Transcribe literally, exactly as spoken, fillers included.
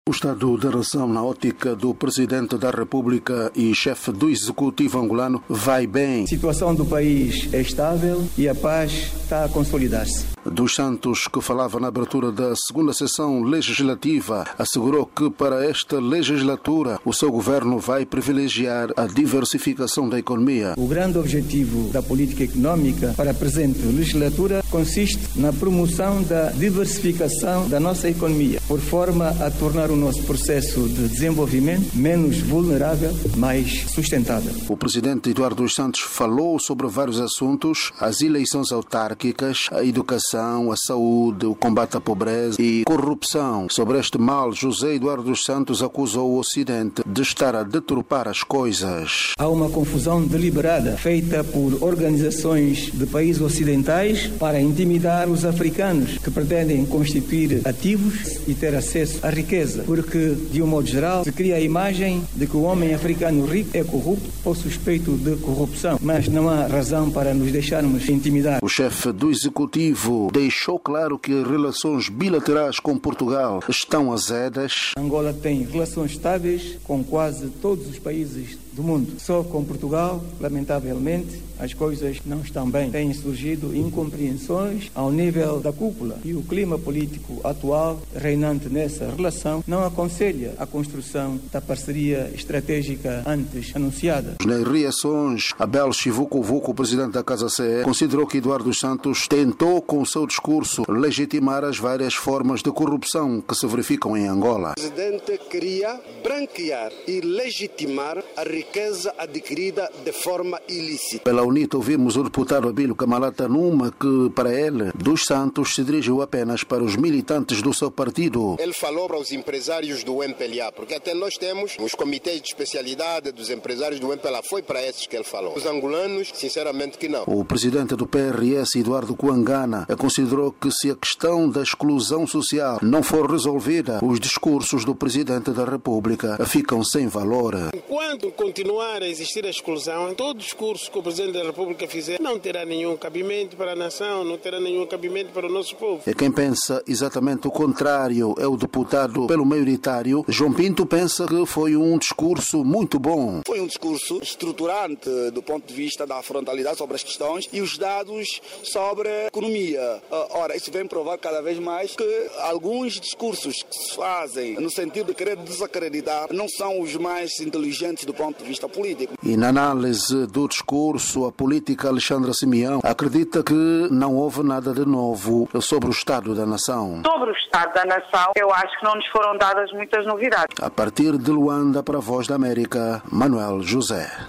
O estado da nação na ótica do Presidente da República e chefe do Executivo angolano vai bem. A situação do país é estável e a paz está a consolidar-se. Dos Santos, que falava na abertura da segunda sessão legislativa, assegurou que para esta legislatura o seu governo vai privilegiar a diversificação da economia. O grande objetivo da política econômica para a presente legislatura consiste na promoção da diversificação da nossa economia, por forma a tornar o nosso processo de desenvolvimento menos vulnerável, mais sustentável. O presidente Eduardo dos Santos falou sobre vários assuntos: as eleições autárquicas, a educação, a saúde, o combate à pobreza e corrupção. Sobre este mal, José Eduardo dos Santos acusou o Ocidente de estar a deturpar as coisas. Há uma confusão deliberada feita por organizações de países ocidentais para intimidar os africanos que pretendem constituir ativos e ter acesso à riqueza, porque, de um modo geral, se cria a imagem de que o homem africano rico é corrupto ou suspeito de corrupção, mas não há razão para nos deixarmos intimidar. O chefe do Executivo deixou claro que as relações bilaterais com Portugal estão azedas. Angola tem relações estáveis com quase todos os países do mundo. Só com Portugal, lamentavelmente, as coisas não estão bem. Têm surgido incompreensões ao nível da cúpula e o clima político atual reinante nessa relação não aconselha a construção da parceria estratégica antes anunciada. Nas reações, Abel Chivuco-Vuco, presidente da Casa C E, considerou que Eduardo dos Santos tentou com o seu discurso legitimar as várias formas de corrupção que se verificam em Angola. O presidente queria branquear e legitimar a riqueza adquirida de forma ilícita. Pela UNITA ouvimos o deputado Abílio Camalata Numa, que para ele, dos Santos se dirigiu apenas para os militantes do seu partido. Ele falou para os empresários do M P L A, porque até nós temos os comitês de especialidade dos empresários do M P L A, foi para esses que ele falou. Os angolanos, sinceramente que não. O presidente do P R S, Eduardo Kuangana, considerou que se a questão da exclusão social não for resolvida, os discursos do presidente da República ficam sem valor. Enquanto continuar a existir a exclusão, todo discurso que o Presidente da República fizer não terá nenhum cabimento para a nação, não terá nenhum cabimento para o nosso povo. E quem pensa exatamente o contrário é o deputado pelo maioritário, João Pinto, pensa que foi um discurso muito bom. Foi um discurso estruturante do ponto de vista da frontalidade sobre as questões e os dados sobre a economia. Ora, isso vem provar cada vez mais que alguns discursos que se fazem no sentido de querer desacreditar não são os mais inteligentes do ponto de vista político. E na análise do discurso, a política Alexandra Simeão acredita que não houve nada de novo sobre o Estado da Nação. Sobre o Estado da Nação, eu acho que não nos foram dadas muitas novidades. A partir de Luanda, para a Voz da América, Manuel José.